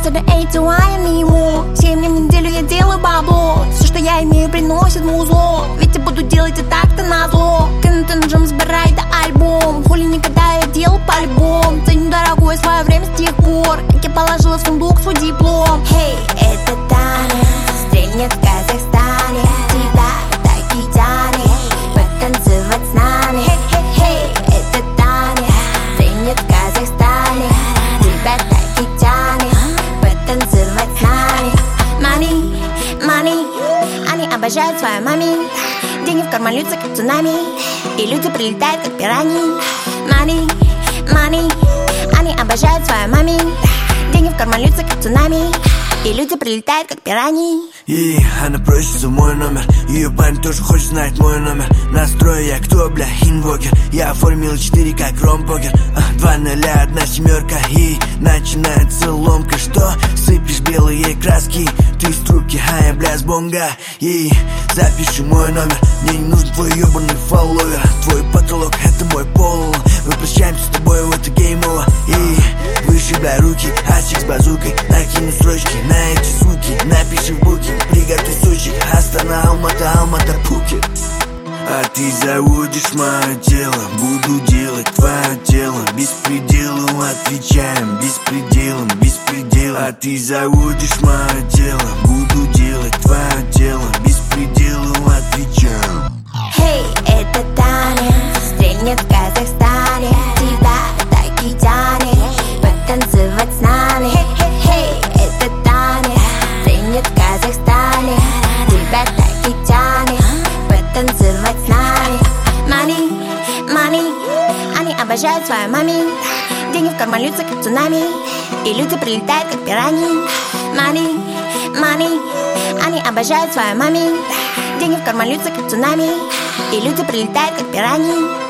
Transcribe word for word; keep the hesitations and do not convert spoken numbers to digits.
Эй-то да эй-то, а я мимо. Семь дней в неделю я делаю бабло. Все, что я имею, приносит музло. Ведь я буду делать и так-то назло. Кеннетон Джем, сбирай да альбом. Хули никогда я делал по-любому. Ценю дорогое свое время с тех пор, как я положила в сундук свой диплом. Хей, это Таня, стрельнет в Казахстане. Тебя так и тянет потанцевать с нами. Хей, это Таня, стрельнет в Казахстане. Тебя так и тянет потанцевать с нами. Money, money, они обожают свою мами. Деньги в карман льются, как цунами, и люди прилетают, как пираньи. Money, money, они обожают свою мами. Деньги в карман льются, как цунами, и люди прилетают, как пираньи. И она просит за мой номер. Ее парень тоже хочет знать мой номер. Настрой я кто, бля, инвокер. Я оформил четыре как ромпокер. а, Два ноля, одна семерка. И начинается ломка. Что? Сыпешь белые краски. Ты с трубки, а я, бля, с бонга. И запиши мой номер. Мне не нужен твой ебаный фолловер. Твой потолок — это мой пол. Мы прощаемся с тобой, в это геймово. И вышибай руки, асик с базукой. Накину строчки на эти суки. Напиши в буки, приготовь сучек. Астана, Алмата, Алмата, Пхукет. А ты заводишь мое тело, буду делать твое тело. Беспределу отвечаем, беспределом, беспредел. А ты заводишь мое тело, буду делать твое тело. Беспределу отвечаем. Хей, это Таня, стрельнет в Казахстане. Тебя так и тянет потанцевать с нами. Хей, это Таня, стрельнет в Казахстане. Тебя так и тянет потанцевать с нами. Money, money, они обожают свою мами. Деньги в карман льются, как цунами, и люди прилетают, как пираньи. Money, money, они обожают свою мами. Деньги в карман льются, как цунами, и люди прилетают, как пираньи.